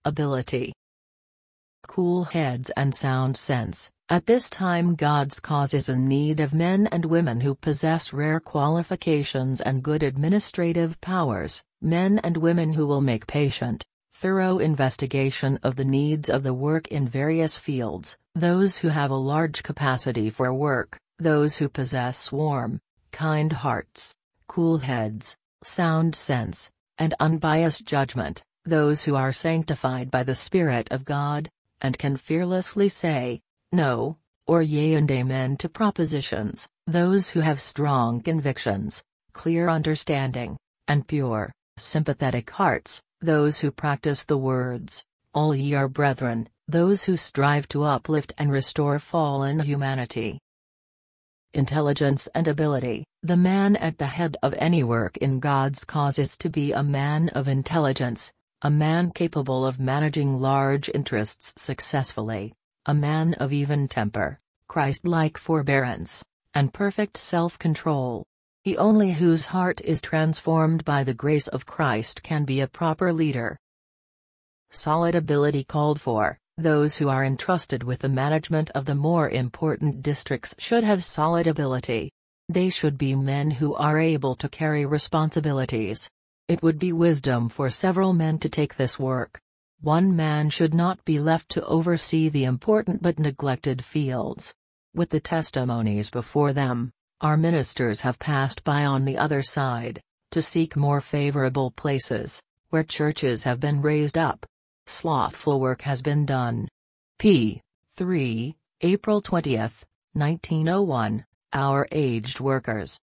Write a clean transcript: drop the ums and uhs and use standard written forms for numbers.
ability. Cool heads and sound sense. At this time God's cause is in need of men and women who possess rare qualifications and good administrative powers, men and women who will make patient, thorough investigation of the needs of the work in various fields, those who have a large capacity for work, those who possess warm, kind hearts, cool heads, sound sense, and unbiased judgment, those who are sanctified by the Spirit of God, and can fearlessly say, no, or yea and amen to propositions, those who have strong convictions, clear understanding, and pure, sympathetic hearts, those who practice the words, all ye are brethren, those who strive to uplift and restore fallen humanity. Intelligence and ability. The man at the head of any work in God's cause is to be a man of intelligence, a man capable of managing large interests successfully, a man of even temper, Christ-like forbearance, and perfect self-control. He only whose heart is transformed by the grace of Christ can be a proper leader. Solid ability called for. Those who are entrusted with the management of the more important districts should have solid ability. They should be men who are able to carry responsibilities. It would be wisdom for several men to take this work. One man should not be left to oversee the important but neglected fields. With the testimonies before them, our ministers have passed by on the other side, to seek more favorable places, where churches have been raised up. Slothful work has been done. p. 3, April 20, 1901, Our aged workers.